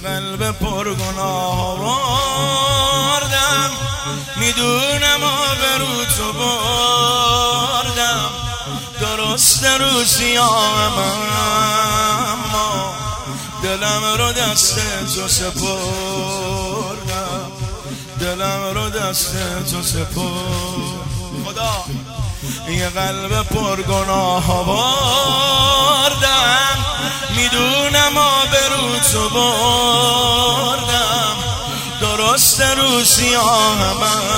قلب پرگناه آوردم، میدونم آبرو تو بردم، درست رو سیاهم اما دلم رو دست تو سپردم، دلم رو دست تو سپردم. خدا یه قلب پرگناه آوردم، میدونم آبرو تو بردم، درست رو سیاهم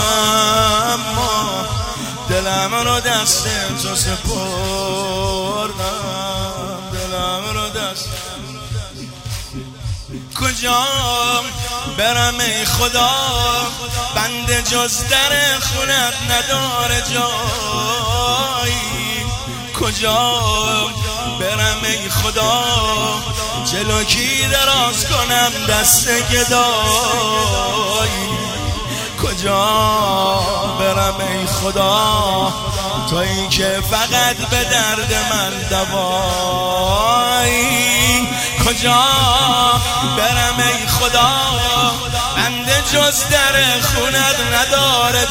اما دلم رو دست تو سپردم، دلم رو دست. کجا برم ای خدا، بنده جز در خونت نداره جایی. کجا برم ای خدا، جلو کی دراز کنم دست گدایی. کجا برم ای خدا، تویی که فقط به درد من دوایی. کجا برم ای خدا، بنده جز در خونت نداره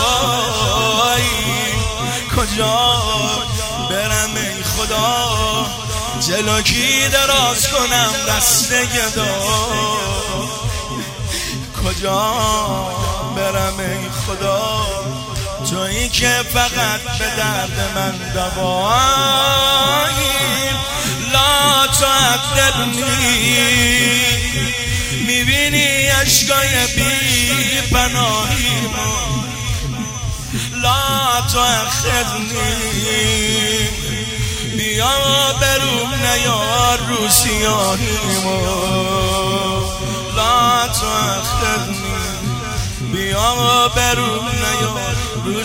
جایی. کجا برم ای خدا، جلو کی دراز کنم دست گدایی. کجا برم ای خدا، تویی که فقط به درد من دوایی. لا تعذبنی، میبینی عشقای بی پناهیمو. لا تؤاخذنی، بیا بروم نیار رو سیاهیمو. لا تؤاخذنی، بیا بروم نیار رو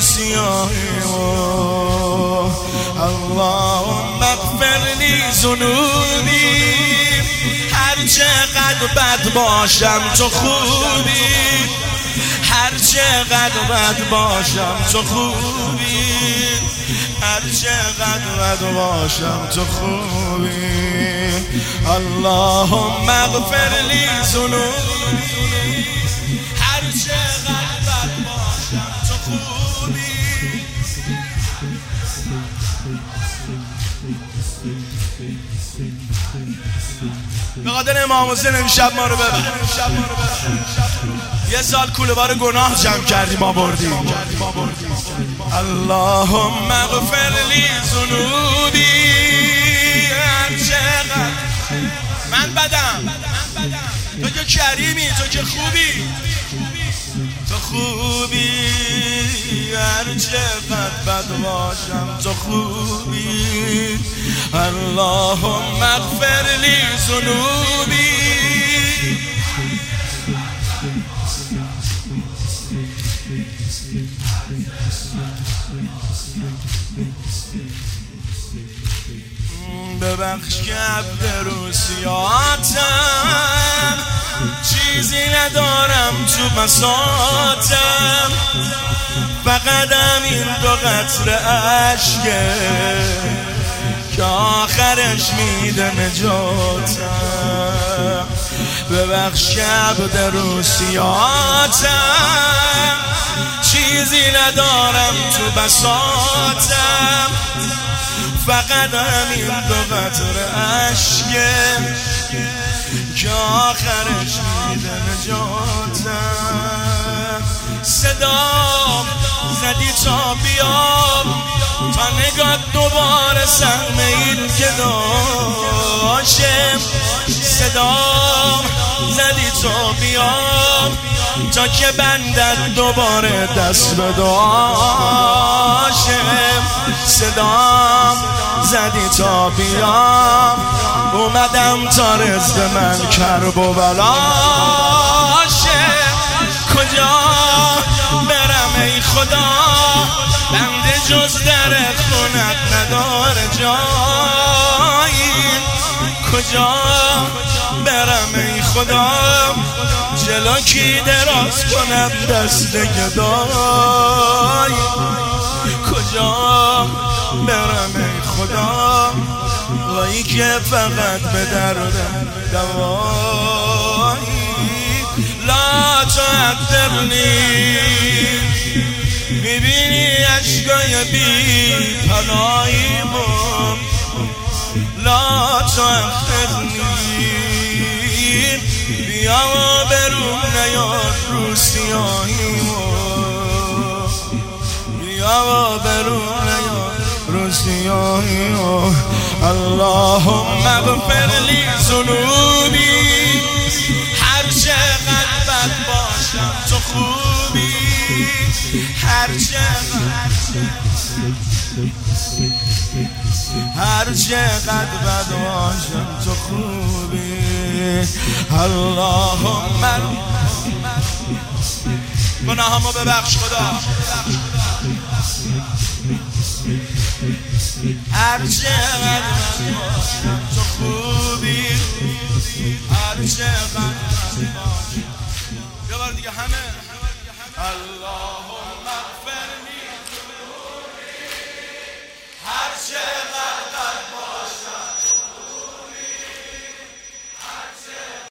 سیاهیمو. اللهم اغفر لی ذنوبی، هر چقدر بد باشم تو خوبی، هر چقدر بد باشم تو خوبی، هر چقدر بد باشم تو خوبی. اللهم اغفر لی ذنوبی، هر چقدر بد باشم تو خوبی. به قدر امام حسین امشب ما رو ببر. یه سال کوله بار گناه جمع کردیم آوردیم. اللهم اغفر لی ذنوبی، هر چقدر من بدم، تو که کریمی، تو که خوبی، تو خوبی، هر چقدر بد باشم تو خوبی. اللهم اغفر لی ذنوبی. ببخش که عبد روسیاتم، چیزی ندارم تو بساطم، فقط این دو قطره عشقه که آخرش میده نجاتم. ببخش که عبد روسیاتم، چیزی ندارم تو بساطم، فقط همین دو قطره عشقه که آخرش میده نجاتم. صدا زدی تا بیام، تا نگاه دوباره سهم این که داشتم. صدا زدی تا بیام، تا که بندت دوباره دست به داشتم. صدا زدی تا بیام، اومدم تا رزق من کرب و بلاشه. کجا برم ای خدا، بنده جز در خونت نداره جایی. کجا برم ای خدا، جلو کی دراز کنم دست گدایی. کجا برم ای خدا، وایی که فقط به دردم دوایی. تخدرنی میبینی عشقای بی پناهیمو لا تخدرنی بیا و برون نیار رو سیاهیمو بیا و برون نیار رو سیاهیمو اللهم اغفر لی ذنوبی هر چقدر بد باشم تو خوبی هر چقدر بد باشم تو خوبی اللهم گناهامو ببخش خدا هر چقدر بد باشم تو خوبی هر چقدر بد باشم یه بار دیگه همه اللهم اغفر